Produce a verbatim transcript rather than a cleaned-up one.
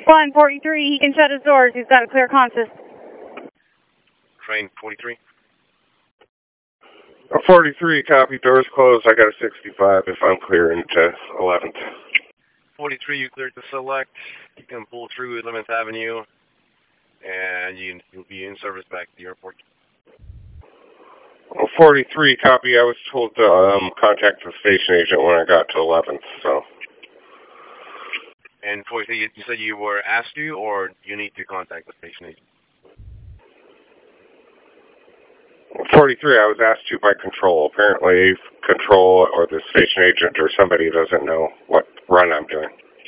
Flying forty-three, he can shut his doors. He's got a clear conscious. Train forty-three. forty-three, copy, doors closed. I got a sixty-five if I'm clearing to eleventh. forty-three, you cleared to select. You can pull through eleventh Avenue, and you, you'll be in service back to the airport. Well, forty-three, copy. I was told to um, contact the station agent when I got to eleventh, so. And forty-three, you, you said you were asked to, or you need to contact the station agent? forty-three, I was asked to by control. Apparently, control or the station agent or somebody doesn't know what run I'm doing.